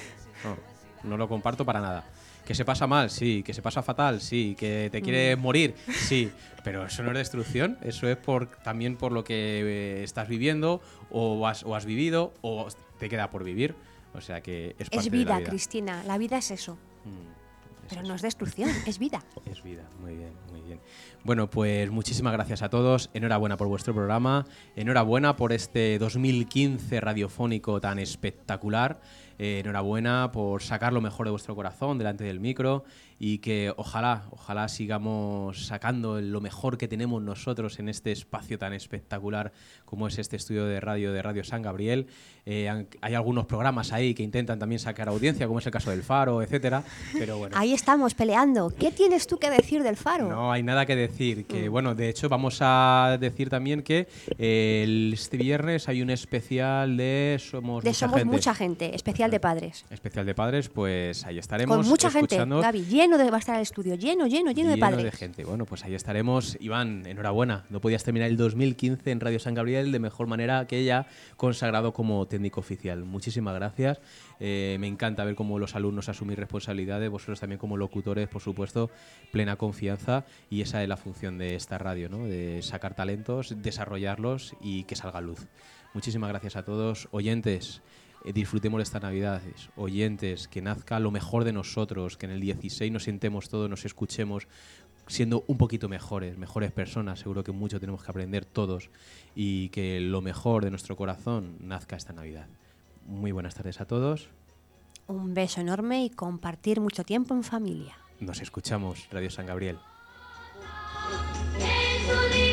No lo comparto para nada. ¿Que se pasa mal? Sí. ¿Que se pasa fatal? Sí. ¿Que te quieres morir? Sí. Pero eso no es destrucción, eso es también por lo que estás viviendo o has vivido o te queda por vivir. O sea que es parte vida, de la vida. Cristina, la vida es eso. Pero no es destrucción, es vida. Es vida, muy bien, muy bien. Bueno, pues muchísimas gracias a todos. Enhorabuena por vuestro programa. Enhorabuena por este 2015 radiofónico tan espectacular. Enhorabuena por sacar lo mejor de vuestro corazón delante del micro y que ojalá sigamos sacando lo mejor que tenemos nosotros en este espacio tan espectacular como es este estudio de Radio San Gabriel. Hay algunos programas ahí que intentan también sacar audiencia, como es el caso del Faro, etcétera, pero bueno. Ahí estamos peleando. ¿Qué tienes tú que decir del Faro? No hay nada que decir. Que bueno, de hecho vamos a decir también que este viernes hay un especial de Somos Mucha Gente, especial de padres. Especial de padres, pues ahí estaremos. Con mucha gente, Gaby, va a estar el estudio, lleno de padres. De gente. Bueno, pues ahí estaremos. Iván, enhorabuena. No podías terminar el 2015 en Radio San Gabriel de mejor manera que ella, consagrado como técnico oficial. Muchísimas gracias. Me encanta ver cómo los alumnos asumen responsabilidades, vosotros también como locutores, por supuesto, plena confianza, y esa es la función de esta radio, ¿no? De sacar talentos, desarrollarlos y que salga a luz. Muchísimas gracias a todos. Oyentes, disfrutemos de estas Navidades. Oyentes, que nazca lo mejor de nosotros, que en el 16 nos sentemos todos, nos escuchemos siendo un poquito mejores personas. Seguro que mucho tenemos que aprender todos y que lo mejor de nuestro corazón nazca esta Navidad. Muy buenas tardes a todos. Un beso enorme y compartir mucho tiempo en familia. Nos escuchamos, Radio San Gabriel.